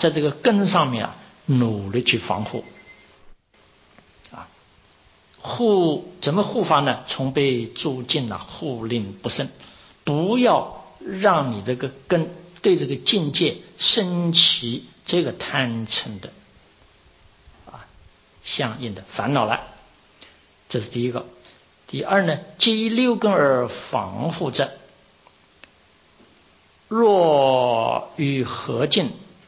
在这个根上面努力去防护怎么护法呢？从被诸境护令不生，不要让你这个根对这个境界生起这个贪嗔的相应的烦恼来。这是第一个。第二呢，皆以六根而防护者，若与合境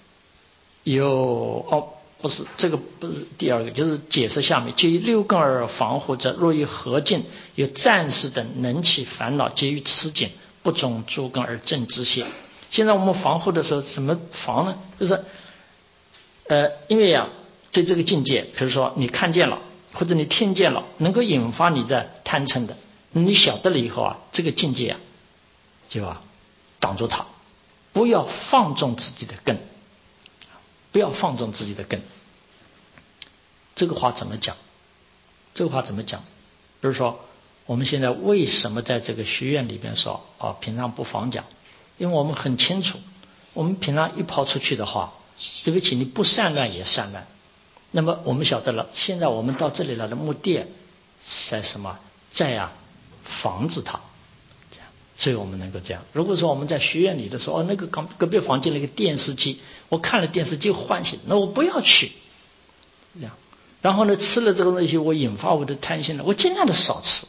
不是这个，不是第二个，就是解释下面，皆以六根而防护者，若与合境有暂时等能起烦恼，皆于此境不中诸根而正知些。现在我们防护的时候怎么防呢？就是因为对这个境界，比如说你看见了或者你听见了，能够引发你的贪嗔的，你晓得了以后这个境界就挡住它，不要放纵自己的根，不要放纵自己的根。这个话怎么讲？这个话怎么讲？比如说我们现在为什么在这个学院里边说平常不妨讲？因为我们很清楚，我们平常一跑出去的话，对不起，你不散乱也散乱。那么我们晓得了，现在我们到这里来的目的在什么？在防止它，这样，所以我们能够这样。如果说我们在学院里的时候，那个隔壁房间那个电视机，我看了电视机唤醒，那我不要去，这样。然后呢，吃了这个东西，我引发我的贪心了，我尽量的少吃，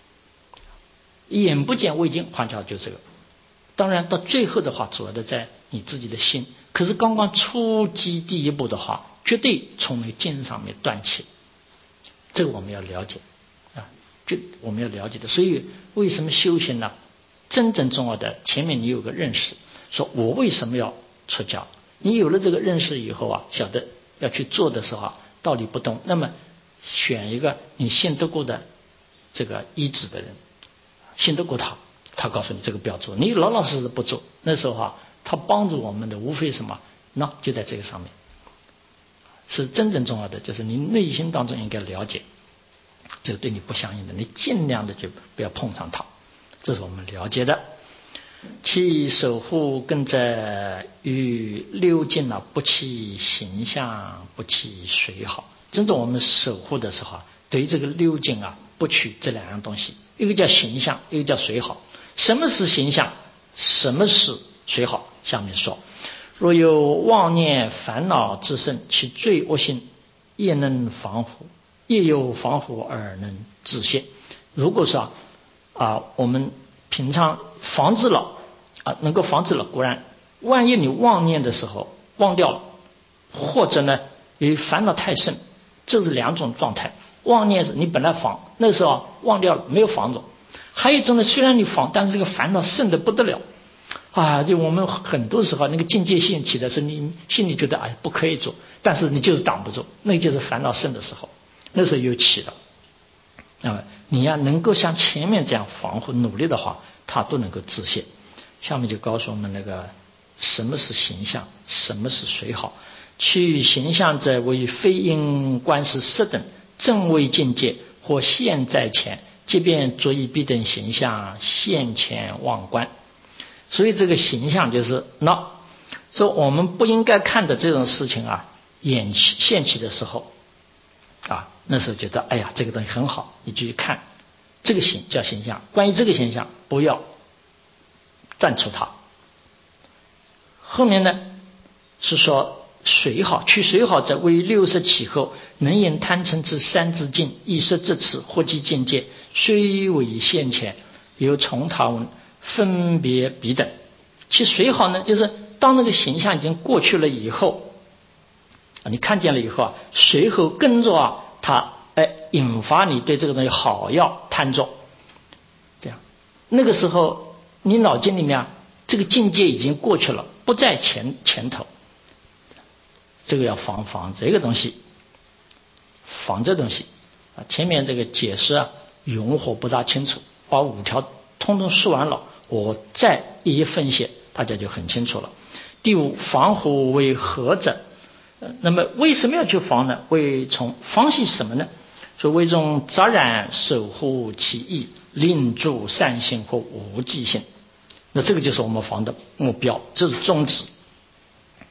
眼不见为净，换句话就这个。当然到最后的话，主要的在你自己的心。可是刚刚初级第一步的话，绝对从那个境上面断起，这个我们要了解我们要了解的。所以为什么修行呢？真正重要的，前面你有个认识，说我为什么要出家？你有了这个认识以后晓得要去做的时候道理不懂，那么选一个你信得过的这个医治的人，信得过他告诉你这个不要做，你老老实实不做，那时候他帮助我们的无非什么？那就在这个上面，是真正重要的，就是你内心当中应该了解，这个对你不相应的，你尽量的就不要碰上它，这是我们了解的。其守护根者与六境不起形象，不起随好。真正我们守护的时候对于这个六境不取这两样东西，一个叫形象，一个叫随好。什么是形象？什么是随好？下面说，若有妄念烦恼之甚，其罪恶性也能防护，也有防护而能止歇。如果说我们平常防止了能够防止了，固然万一你妄念的时候忘掉了，或者呢由于烦恼太甚，这是两种状态。妄念是你本来防，那时候忘掉了，没有防住。还有一种呢，虽然你防，但是这个烦恼甚得不得了就我们很多时候那个境界性起的是你心里觉得不可以做，但是你就是挡不住，那就是烦恼甚的时候，那时候又起了。那么你能够像前面这样防护努力的话，它都能够止歇。下面就告诉我们那个什么是形象，什么是随好。去形象者为非因观是色等正为境界，或现在前，即便着以彼等形象现前忘观。所以这个形象就是说我们不应该看的这种事情现起的时候那时候觉得这个东西很好，你继续看，这个叫形象。关于这个形象不要断除它。后面呢是说随好，去随好者为六识起后，能引贪嗔之三之境，意识至此或即境界，虽为现前，由从他文分别彼等。其随好呢，就是当那个形象已经过去了以后你看见了以后随后跟着它引发你对这个东西好要贪着，这样那个时候你脑筋里面这个境界已经过去了，不在前头，这个要防这个东西，防这东西前面这个解释容或不大清楚，把五条通通说完了，我再一一分析，大家就很清楚了。第五，防护为何者？那么为什么要去防呢？为从防系什么呢？说为从杂染守护其意，令助善性或无记性。那这个就是我们防的目标，这是宗旨。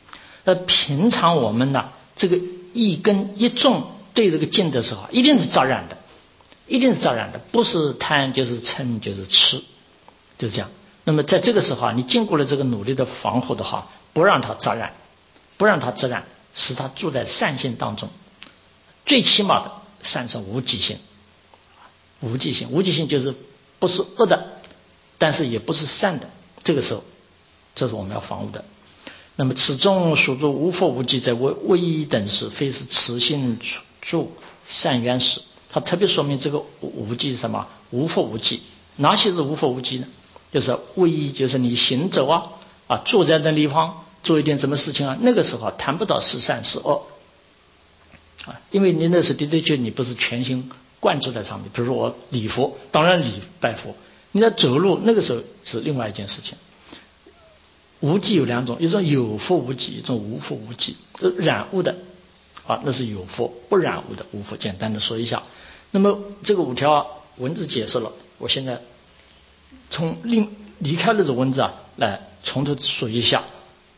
平常我们呢，这个一根一纵对这个境的时候，一定是杂染的，一定是杂染的，不是贪就是嗔就是痴，就是这样。那么在这个时候啊，你经过了这个努力的防护的话，不让它杂染，不让它杂染，使它住在善性当中。最起码的善是无记性，无记性，无记性就是不是恶的，但是也不是善的。这个时候，这是我们要防护的。那么此中属诸无佛无记，在唯一等事，非是此性住善缘时。它特别说明这个无记是什么？无佛无记。哪些是无佛无记呢？就是唯一，就是你行走坐在那地方做一点什么事情啊，那个时候谈不到是善是恶因为你那时的确你不是全心贯注在上面。比如说我礼佛，当然礼拜佛，你在走路那个时候是另外一件事情。无记有两种，一种有佛无记，一种无佛无记。染污的那是有佛，不染污的无佛。简单的说一下。那么这个5条文字解释了，我现在从离开了这文字来从头说一下。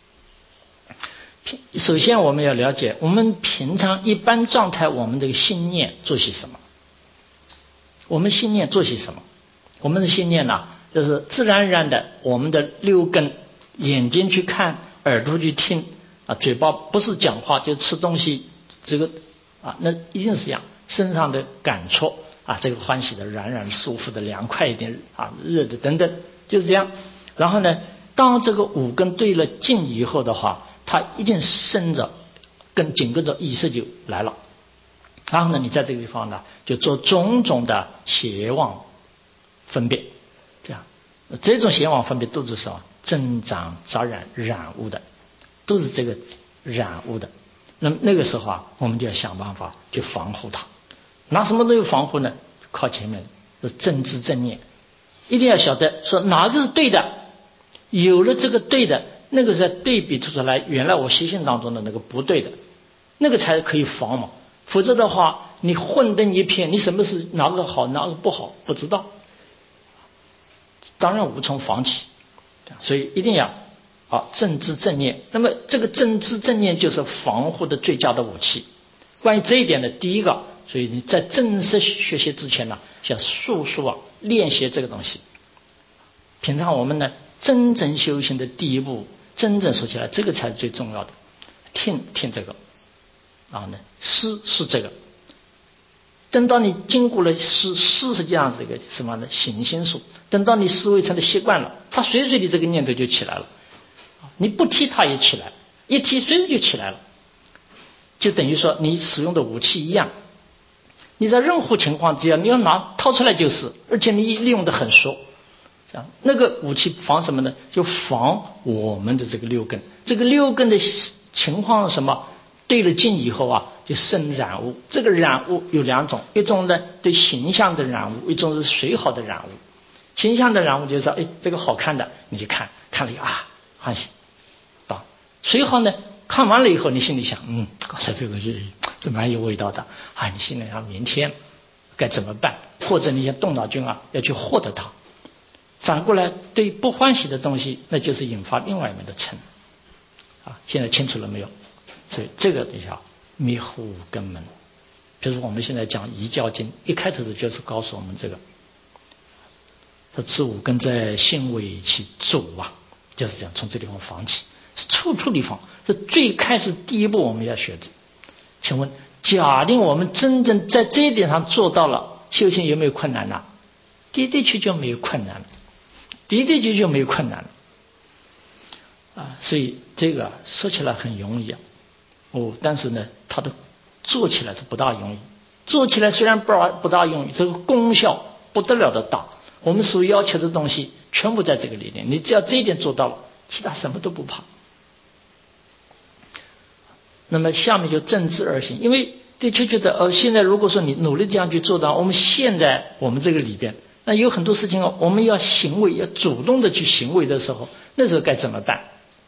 首先我们要了解，我们平常一般状态，我们这个心念做些什么？我们心念做些什么？我们的心念就是自然而然的，我们的6根，眼睛去看，耳朵去听嘴巴不是讲话就吃东西，这个那一定是这样。身上的感触这个欢喜的、软软舒服的、凉快一点热的等等，就是这样。然后呢，当这个5根对了境以后的话，它一定生着跟整个的意识就来了。然后呢，你在这个地方呢，就做种种的邪妄分别，这种邪妄分别都是什么？增长杂染染污的，都是这个染污的。那么那个时候我们就要想办法去防护它。拿什么东西防护呢？靠前面的正知正念，一定要晓得说哪个是对的。有了这个对的，那个是对比出来原来我习性当中的那个不对的，那个才可以防嘛。否则的话，你混沌一片，你什么是哪个好哪个不好不知道，当然无从防起。所以一定要正知正念。那么这个正知正念就是防护的最佳的武器。关于这一点的第一个，所以你在正式学习之前要速速练习这个东西。平常我们呢，真正修行的第一步，真正说起来，这个才是最重要的。听这个，然后呢，思是这个。等到你经过了思实际上是一个什么呢？行心术。等到你思维成了习惯了，它随随的这个念头就起来了。你不提它也起来，一提随时就起来了。就等于说你使用的武器一样，你在任何情况之下，你要掏出来就是，而且你利用的很熟。这样，那个武器防什么呢？就防我们的这个6根。这个6根的情况是什么？对了境以后就生染污。这个染污有2种，一种呢对形象的染污，一种是随好的染污。形象的染污就是说，这个好看的，你去看了欢喜随好呢，看完了以后，你心里想，刚才这个东西这蛮有味道的你心里想明天该怎么办？或者你想动脑筋要去获得它。反过来，对不欢喜的东西，那就是引发另外一面的嗔现在清楚了没有？所以这个你想迷惑5根门。比如我们现在讲《遗教经》，一开头就是告诉我们这个，他此5根在心为其主就是这样，从这地方防起，是处处地方，是最开始第一步我们要学的。请问，假定我们真正在这一点上做到了，修行有没有困难呢？的确就没有困难了，的确就没有困难了所以这个说起来很容易但是呢，它的做起来是不大容易。做起来虽然不大容易，这个功效不得了的大。我们所要求的东西全部在这个里面，你只要这一点做到了，其他什么都不怕。那么下面就正知而行，因为的确觉得现在如果说你努力这样去做到，我们现在我们这个里边，那有很多事情我们要行为，要主动的去行为的时候，那时候该怎么办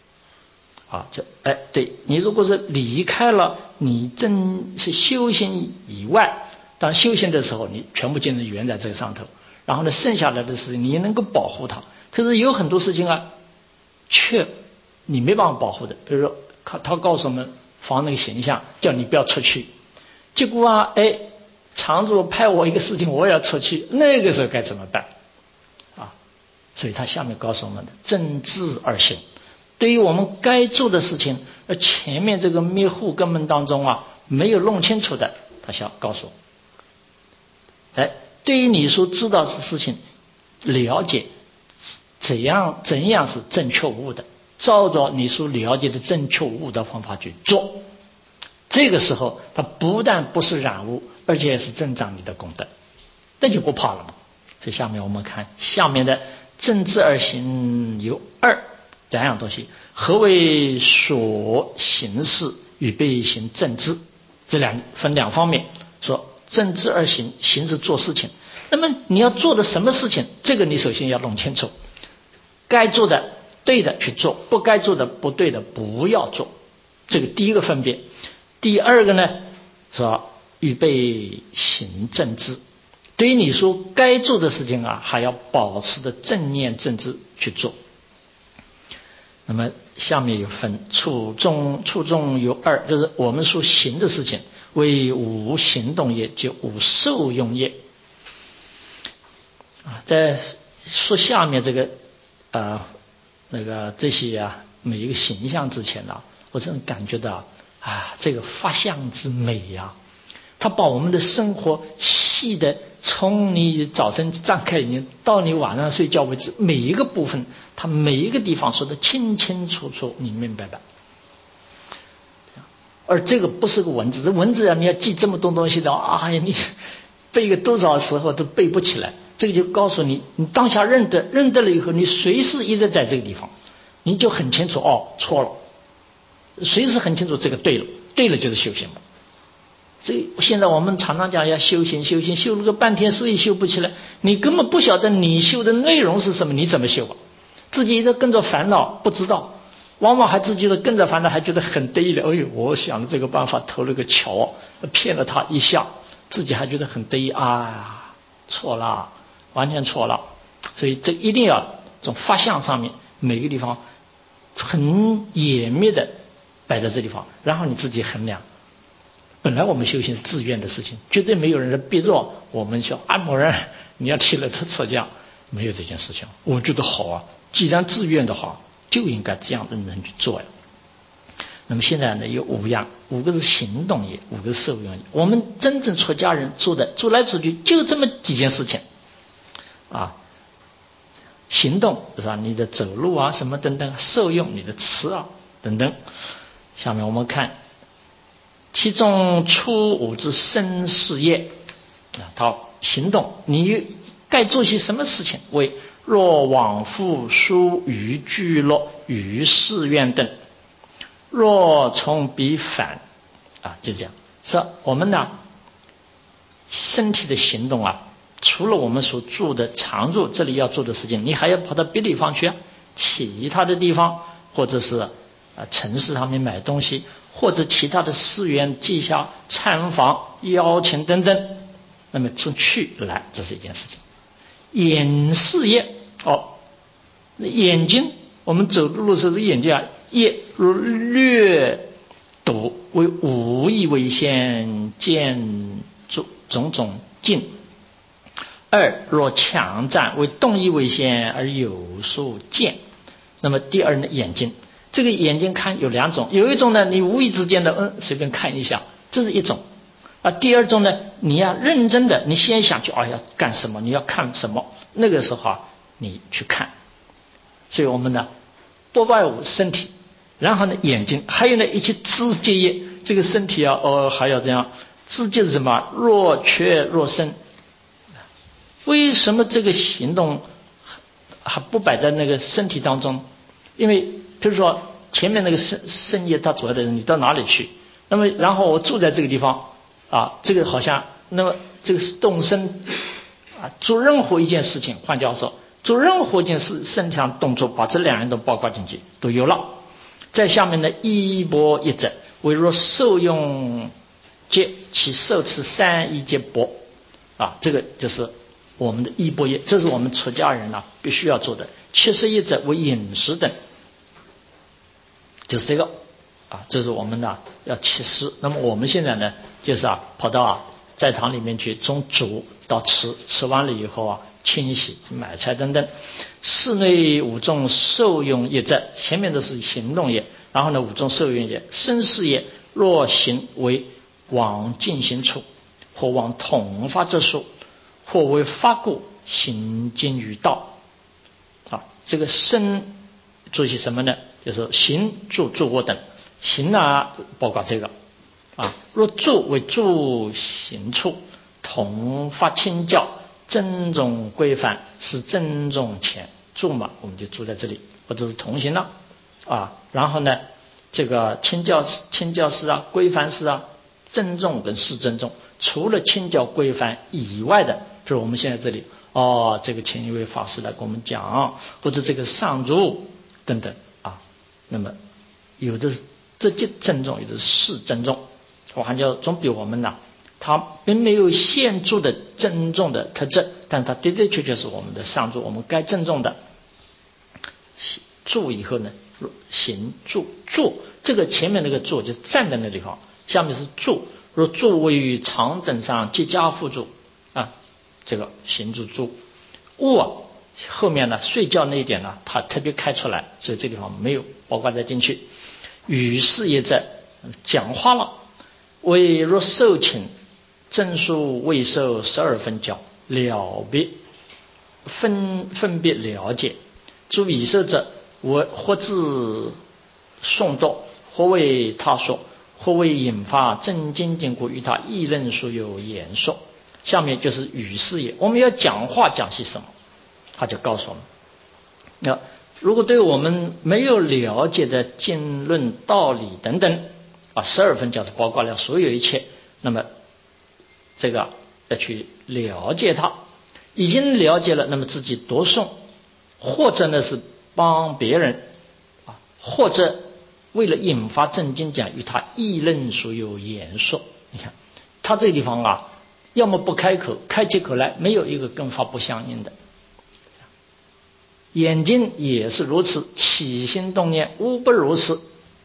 对，你如果是离开了你真是修行以外，当修行的时候你全部精力圆在这个上头，然后呢剩下来的事情你能够保护它。可是有很多事情却你没办法保护的，比如说他告诉我们防那个形象，叫你不要出去。结果啊，常主派我一个事情，我也要出去，那个时候该怎么办啊？所以他下面告诉我们的正知而行。对于我们该做的事情，而前面这个密户根本当中啊没有弄清楚的，他想告诉我，对于你所知道的事情，了解怎样是正确无误的，照着你所了解的正确无误的方法去做。这个时候，它不但不是染污，而且是增长你的功德，那就不怕了嘛。所以下面我们看下面的正知而行有两样东西。何为所行事与被行正知？分两方面说。正知而行，行是做事情。那么你要做的什么事情，这个你首先要弄清楚。该做的对的去做，不该做的不对的不要做，这个第一个分别。第二个呢，说预备行正知，对于你说该做的事情啊，还要保持的正念正知去做。那么下面有分处中有二，就是我们说行的事情为无行动业，就无受用业啊。在说下面这个这些每一个形象之前呢，我真的感觉到这个法相之美呀，它把我们的生活细的从你早晨张开眼睛到你晚上睡觉为止，每一个部分，它每一个地方说的清清楚楚，你明白吧？而这个不是个文字，这文字你要记这么多东西的，你背个多少时候都背不起来。这个就告诉你，你当下认得了以后，你随时一直在这个地方，你就很清楚错了，随时很清楚这个对了就是修行了。现在我们常常讲要修行，修了个半天，所以修不起来。你根本不晓得你修的内容是什么，你怎么修自己一直跟着烦恼，不知道，往往还自己的跟着烦恼，还觉得很得意的。我想的这个办法投了个桥，骗了他一下，自己还觉得很得意错了，完全错了。所以这一定要从法相上面每个地方很严密的摆在这地方，然后你自己衡量。本来我们修行是自愿的事情，绝对没有人逼着我们说某人你要替了他出家，没有这件事情。我觉得好既然自愿的话，就应该这样认真去做呀。那么现在呢，有5个是行动业，5个是受用业。我们真正出家人做来做去就这么几件事情行动是吧？你的走路什么等等，受用你的吃等等。下面我们看其中初5之身事业行动，你该做些什么事情？为若往复疏于聚落于寺院等，若从彼返就这样。是我们呢身体的行动除了我们所住的常住这里要做的事情，你还要跑到别地方去其他的地方，或者是城市上面买东西，或者其他的寺院记下参访邀请等等。那么从去来，这是一件事情。眼事业眼睛，我们走路的时候是眼睛业如略睹为无意为先见种种境。2若强占为动意为先而有所见。那么第二呢，眼睛，这个眼睛看有2种，有一种呢你无意之间的随便看一下，这是一种第二种呢，你要认真的，你先想去要干什么，你要看什么，那个时候你去看。所以我们呢不外乎身体，然后呢眼睛，还有呢一些知觉业，这个身体还要这样。知觉是什么？若缺若生。为什么这个行动还不摆在那个身体当中？因为比如说前面那个身业他主要的人，你到哪里去？那么然后我住在这个地方这个好像，那么这个是动身做任何一件事情，换句话说，做任何一件事身体上动作，把这2人都包括进去，都有了。在下面的衣钵一者，为若受用皆其受持3衣皆钵这个就是我们的衣钵业，这是我们出家人必须要做的。71者为饮食等，就是这个这是我们呢要起司。那么我们现在呢就是跑到斋堂里面去，从煮到吃，吃完了以后清洗买菜等等。室内五种受用业者，前面的是行动业，然后呢五种受用业。生事业若行为往进行处，或往统发之术，或为发故行经于道。这个生注意什么呢？就是行住坐卧等。行包括这个若住为住行处，统发清教，正宗规范是正宗前住嘛，我们就住在这里，或者是同行了然后呢这个清教师规范师正宗跟是正宗，除了清教规范以外的，就是我们现在这里这个前一位法师来跟我们讲，或者这个上主等等那么有的这就正宗，有的是正宗，我还叫总比我们它并没有显著的正宗的特质，但它的的确确是我们的上主，我们该正宗的。住以后呢，行住坐，这个前面那个坐就站在那地方，下面是住。若坐位于长等上，即加辅助这个行住坐。卧后面呢睡觉那一点呢，它特别开出来，所以这地方没有包括在进去。语事也在讲话了，为若受请正数未受12分教了别分别了解，诸已受者我或自诵读，或为他说，或为引发正经经过与他议论所有言说。下面就是语事业，我们要讲话讲些什么，他就告诉我们。如果对我们没有了解的经论道理等等12分教是包括了所有一切，那么这个要去了解它，已经了解了，那么自己读诵，或者呢是帮别人或者为了引发正经讲与他议论所有言说。你看他这个地方要么不开口，开起口来没有一个跟法不相应的。眼睛也是如此，起心动念无不如此。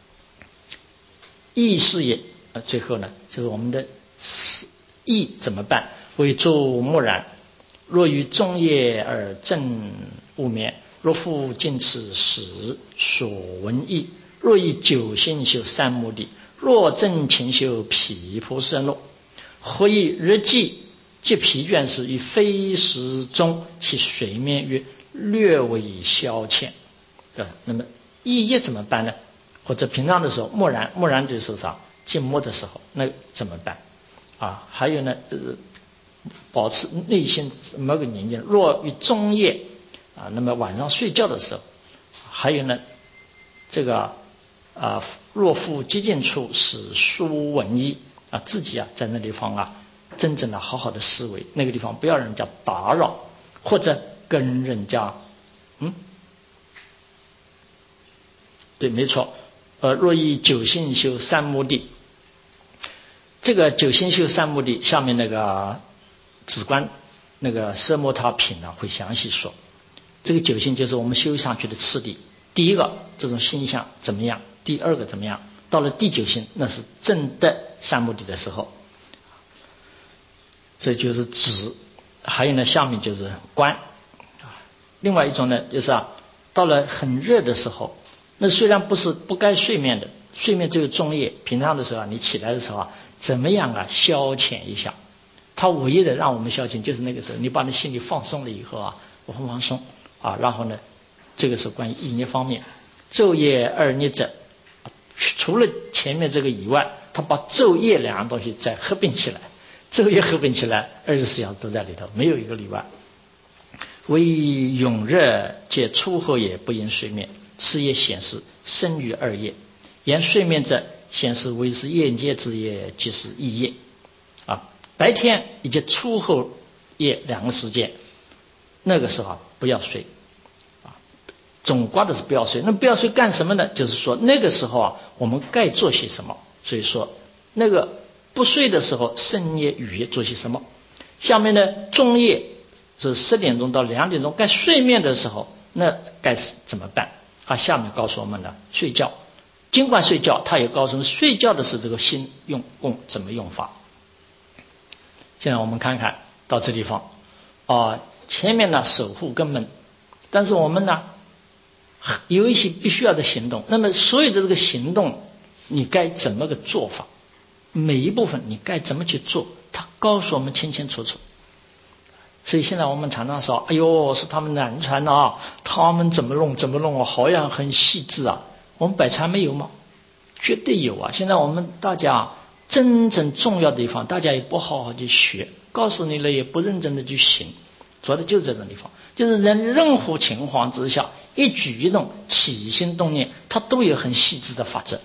意事也最后呢就是我们的意怎么办？为诸木然，若于中业而正悟面，若复尽此时所闻意，若以九心修三目的，若正勤修毗婆舍那，何以日记即疲倦时，以非时中其水面曰略微消遣那么意业怎么办呢？或者平常的时候默然的时候静默的时候，那怎么办还有呢保持内心某个宁静。若于中夜那么晚上睡觉的时候，还有呢这个若复寂静处使书文意自己在那地方真正的好好的思维，那个地方不要人家打扰，或者跟人家对，没错。若以九心修三目的，这个九心修三目的下面那个止观那个奢摩他品会详细说。这个九心就是我们修上去的次第，第一个这种心相怎么样，第二个怎么样，到了第九心那是正的三目的的时候，这就是止。还有呢下面就是观。另外一种呢就是到了很热的时候，那虽然不是不该睡眠的，睡眠只有中夜，平常的时候你起来的时候怎么样消遣一下。他唯一的让我们消遣就是那个时候你把你心里放松了以后我很放松然后呢这个是关于意念方面。昼夜二逆者，除了前面这个以外，他把昼夜两样东西再合并起来，昼夜合并起来24小时都在里头，没有一个例外。为永热皆出后也不应睡眠，此也显示生于二业。言睡眠者，显示为是夜间之业，即是异业白天以及出后夜两个时间，那个时候不要睡总括的是不要睡。那不要睡干什么呢？就是说那个时候我们该做些什么。所以说那个不睡的时候，深夜雨夜做些什么。下面呢中夜是10点钟到2点钟该睡眠的时候，那该怎么办下面告诉我们了睡觉。 尽管睡觉，他也告诉你睡觉的是这个心怎么用法。现在我们看看到这地方前面呢守护根本，但是我们呢有一些必须要的行动，那么所有的这个行动你该怎么个做法，每一部分你该怎么去做，他告诉我们清清楚楚。所以现在我们常常说，哎呦，是他们南传他们怎么弄好像很细致啊。我们北传没有吗？绝对有啊。现在我们大家真正重要的地方，大家也不好好去学，告诉你了也不认真的去行，主要的就是这种地方，就是任何情况之下，一举一动起心动念，它都有很细致的法则。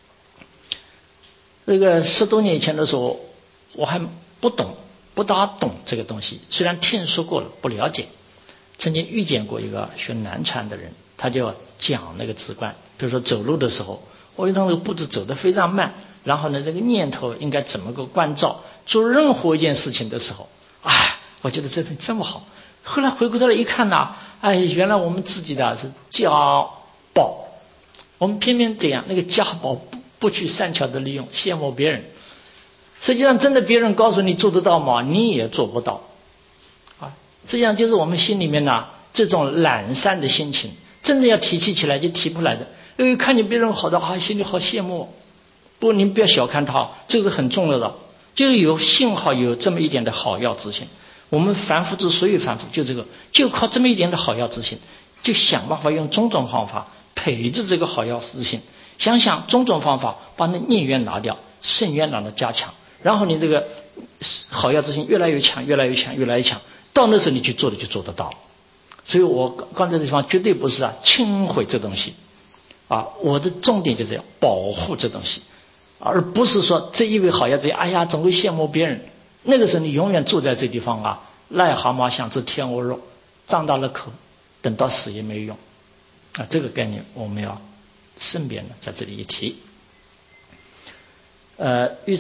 这个10多年以前的时候，我还不大懂这个东西，虽然听说过了，不了解。曾经遇见过一个学南传的人，他就讲那个直观，比如说走路的时候，我用那个步子走得非常慢，然后呢，这个念头应该怎么个关照，做任何一件事情的时候，我觉得这份这么好。后来回过头来一看呢，原来我们自己的是家宝，我们偏偏这样，那个家宝不去善巧的利用，羡慕别人。实际上真的别人告诉你做得到吗？你也做不到实际上就是我们心里面呢这种懒散的心情，真的要提起来就提不来的。看见别人好的心里好羡慕。不过您不要小看它，这是很重要的，就是幸好有这么一点的好药之心。我们凡夫之所以凡夫，就靠这么一点的好药之心，就想办法用种种方法培植这个好药之心，想种种方法把那孽缘拿掉，圣缘让它加强，然后你这个好药之心越来越强，到那时候你去做的就做得到。所以我刚才这地方绝对不是轻毁这东西我的重点就是要保护这东西，而不是说这一味好药之心总会羡慕别人。那个时候你永远住在这地方癞蛤蟆想吃天鹅肉，张大了口，等到死也没有用这个概念我们要顺便的在这里一提。欲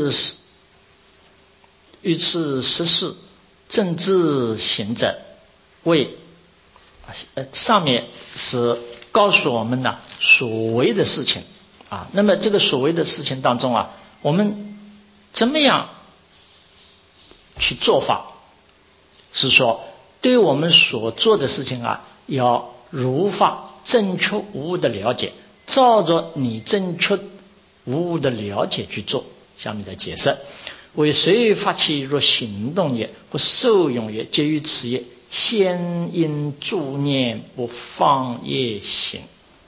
持十事正知行者为上面是告诉我们所谓的事情那么这个所谓的事情当中我们怎么样去做法，是说对我们所做的事情要如法正确无误的了解，照着你正确无误的了解去做。下面的解释，为随发起若行动也或受用也，皆于此业先因助念不放业行。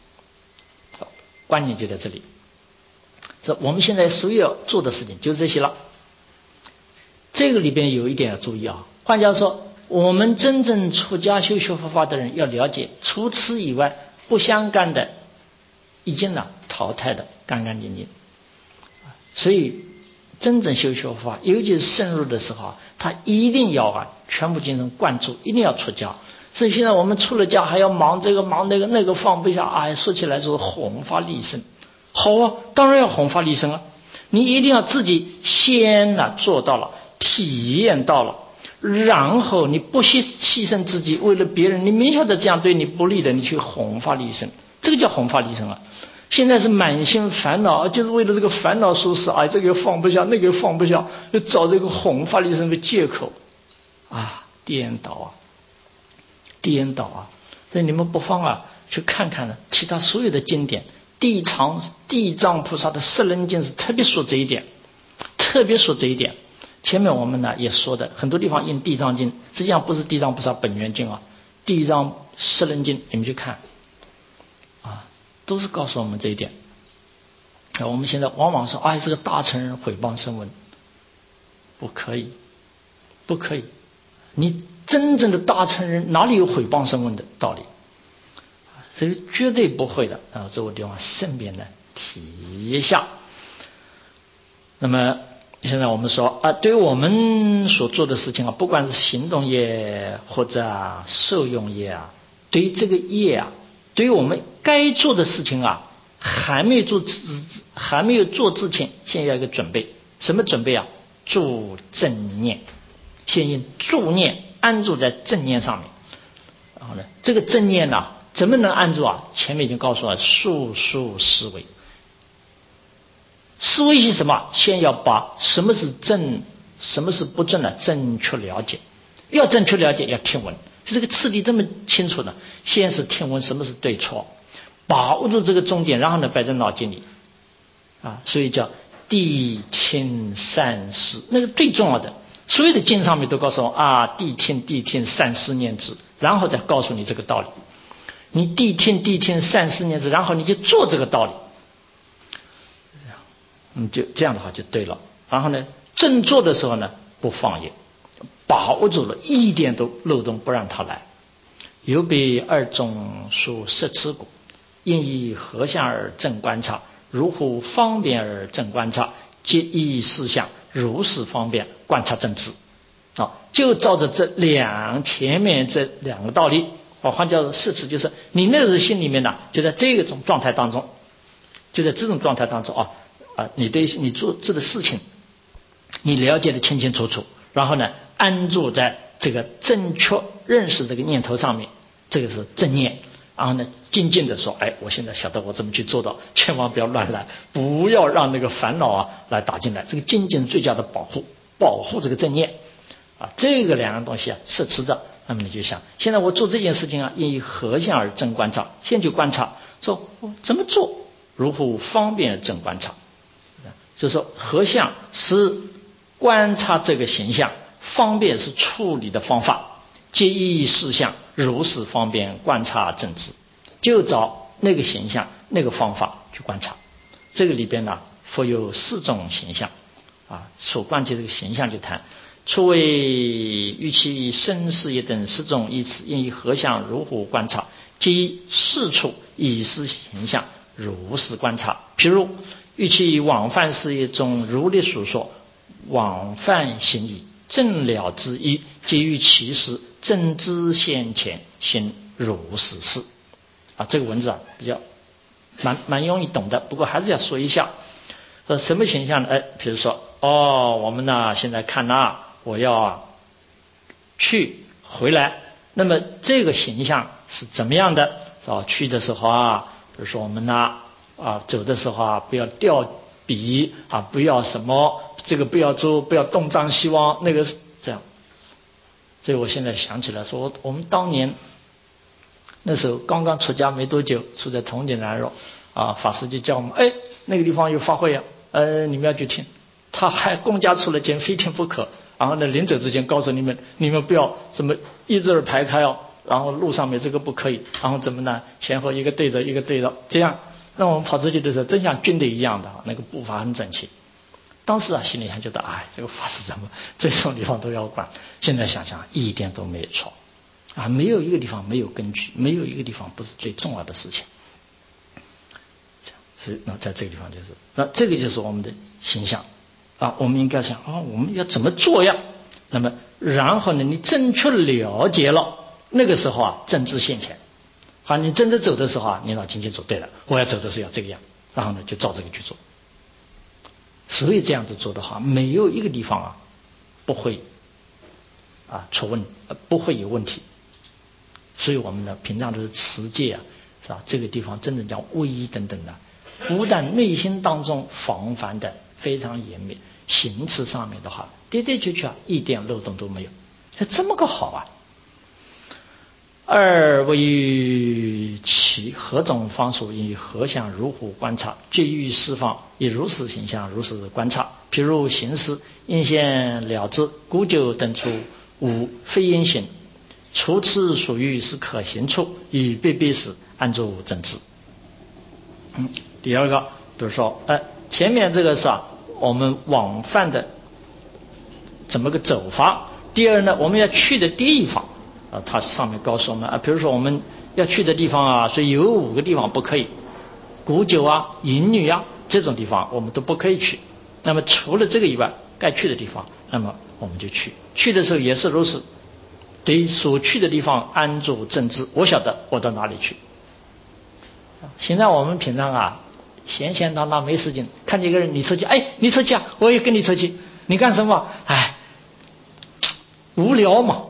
观念就在这里，我们现在所有要做的事情就是这些了。这个里边有一点要注意换句话说，我们真正出家修学佛法的人要了解，除此以外不相干的已经淘汰的干干净净。所以真正修学佛法，尤其是深入的时候他一定要全部精神灌注，一定要出家。所以现在我们出了家还要忙这个忙那个，那个放不下说起来就是弘法利生。好当然要弘法利生你一定要自己先做到了，体验到了，然后你不牺牲自己，为了别人，你明晓得这样对你不利的，你去弘法利生，这个叫弘法利生现在是满心烦恼，就是为了这个烦恼舒适这个放不下，那个放不下，就找这个弘法利生的借口颠倒所以你们不妨去看看其他所有的经典，地藏菩萨的十轮经是特别说这一点。前面我们也说的，很多地方印地藏经，实际上不是地藏菩萨本愿经地藏十轮经你们去看都是告诉我们这一点。我们现在往往说这个大乘人毁谤声闻，不可以，你真正的大乘人哪里有毁谤声闻的道理？这个绝对不会的这个地方顺便提一下。那么现在我们说对于我们所做的事情不管是行动业或者受用业对于这个业对于我们该做的事情还没有做之前，先要一个准备。什么准备助正念，先用助念安住在正念上面。然后呢，这个正念怎么能安住前面已经告诉了，速速思维， 思维是什么？先要把什么是正，什么是不正呢？正确了解。要正确了解，要听闻。这个次第这么清楚呢？先是听闻什么是对错，把握住这个重点，然后呢摆在脑筋里啊，所以叫谛听善思，那个最重要的。所有的经上面都告诉我啊，谛听善思念之，然后再告诉你这个道理。你谛听善思念之，然后你就做这个道理，就这样的话就对了。然后呢，正做的时候呢，不放逸，把握住了，一点都漏洞不让它来。有别二种属摄持故，应以合相而正观察，如乎方便而正观察，皆依事项如是方便观察正知。就照着前面这两个道理，换叫摄持，就是你那时心里面呢，就在这种状态当中，你对你做这个事情，你了解的清清楚楚，然后呢，安住在这个正确认识这个念头上面，这个是正念。然后呢，静静的说，我现在晓得我怎么去做到，千万不要乱来，不要让那个烦恼来打进来。这个静静是最佳的保护这个正念这个两样东西摄持着。那么你就想，现在我做这件事情应以合相而正观察，先去观察，说怎么做，如乎方便而正观察。就是说合相是观察这个形象，方便是处理的方法，皆依事项如是方便观察正知，就找那个形象那个方法去观察。这个里边呢，复有4种形象所观及这个形象就谈，初为欲其生事业等4种依此，应以合相如乎观察，皆依事处以是形象如是观察。譬如欲其往犯事业中，如理所说，往犯行矣，正了之意，皆于其时正知现前，行如是事。这个文字比较蛮容易懂的，不过还是要说一下。什么形象呢？比如说我们呢现在看我要去回来，那么这个形象是怎么样的？去的时候比如说我们走的时候不要掉笔不要什么这个不要做，不要东张西望，那个是这样。所以我现在想起来说，我们当年那时候刚刚出家没多久，住在同典南路法师就叫我们那个地方有法会你们要去听，他还公家出了钱，非听不可。然后呢，临走之前告诉你们不要什么一字儿排开然后路上面这个不可以，然后怎么呢？前后一个对着一个对着，这样。那我们跑出去的时候，真像军队一样的，那个步伐很整齐。当时心里还觉得，这个法师怎么这种地方都要管？现在想想，一点都没有错没有一个地方没有根据，没有一个地方不是最重要的事情。所以在这个地方这个就是我们的形象我们应该想我们要怎么做呀？那么然后呢，你正确了解了，那个时候正知现前。你真的走的时候你脑筋清楚，对了，我要走的是要这个样，然后呢就照这个去做。所以这样子做的话，没有一个地方不会不会有问题。所以我们呢平常都是持戒是吧？这个地方真的叫威仪等等的，不但内心当中防范的非常严密，行持上面的话的的确确一点漏洞都没有，这么个好二为于其何种方属以合相如乎观察，皆于四方以如是形象如是观察。譬如行事应现了之，古酒等处无非因行，除此属于是可行处，与必必时按住正知。第二个，比如说前面这个是我们往返的怎么个走法。第二呢，我们要去的地方它上面告诉我们比如说我们要去的地方所以有5个地方不可以，古酒淫女这种地方我们都不可以去。那么除了这个以外，该去的地方，那么我们就去的时候也是如此，对所去的地方安住正知，我晓得我到哪里去。现在我们平常闲闲荡荡没事情，看见一个人你出去，你出去我也跟你出去，你干什么？无聊嘛，